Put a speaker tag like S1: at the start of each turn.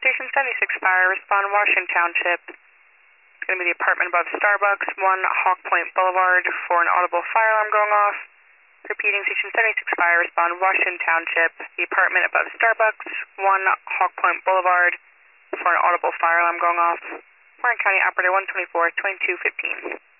S1: Station 76 Fire, respond Washington Township. It's going to be the apartment above Starbucks, 1 Hawk Point Boulevard, for an audible fire alarm going off. Repeating, Station 76 Fire, respond Washington Township, the apartment above Starbucks, 1 Hawk Point Boulevard, for an audible fire alarm going off. Warren County Operator 124-2215.